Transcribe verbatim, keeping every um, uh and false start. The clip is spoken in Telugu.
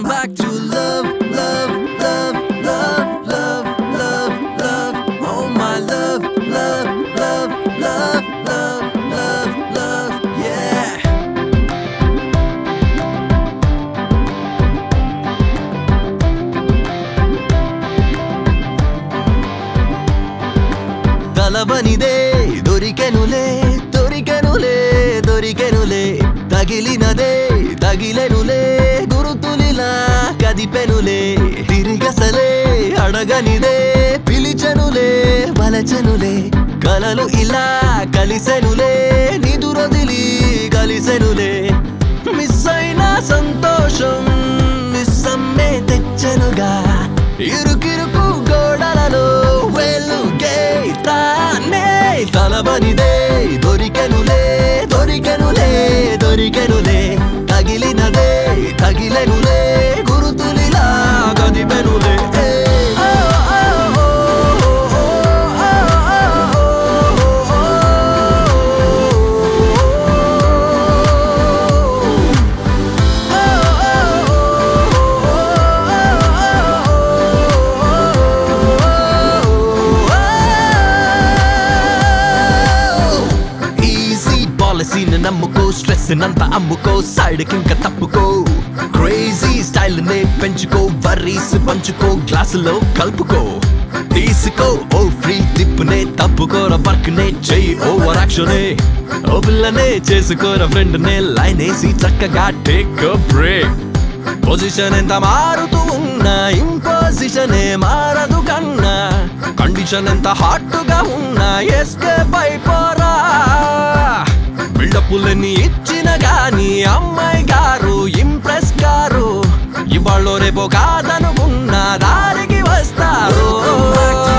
back to love, love, love, love, love, love, love. Oh my love, love, love, love, love, love, love, yeah. తలవనిదే దొరికెనులే దొరికెనులే దొరికెనులే తగిలినదే తగిలెనులే గురుతులిలా కదిపెనులే తిరిగసలే అడగనిదే పిలిచెనులే వలచెనులే కలలు ఇలా కలిసెనులే నిదురొదిలి కలిసెనులే మిస్ అయిన సంతోషం నిస్సమ్మే తెచ్చెనుగా ఇరుకిరుకు గోడలలో వెలుగే తానే తలవనిదే దొరికెనులే దొరికెనులే దొరికెనులే తగిలినదే తగిలెనులే గురుతులిలా గదిపెనులే పాలసీని నమ్ముకో స్ట్రెస్ నంత అమ్ముకో సైడ్ కింక తప్పుకో క్రేజీ స్టైల్ నే పెంచుకో వర్రీస్ పంచుకో గ్లాసులో కలుపుకో తీసుకో ఓ ఫ్రీ తిప్పునే తప్పుకోర వర్క్ నే చెయ్యి ఓవర్ యాక్షనే ఓ పిల్లనే చేసుకోర ఫ్రెండ్ నే లైన్ వేసి చక్కగా టేక్ బ్రేక్ పొజిషన్ ఎంత మారుతూ ఉన్నా ఇంపోజిషన్ ఏ మారదు కన్నా కండిషన్ ఎంత హాట్ గా ఉన్నా ఎస్కేప్ అయిపోరా బిల్డప్పులని ఇచ్చిన గాని అమ్మాయి గారు ఇంప్రెస్ గారు ఇవాళ్ళో రేపో కాదనుకున్న దారికి వస్తారు.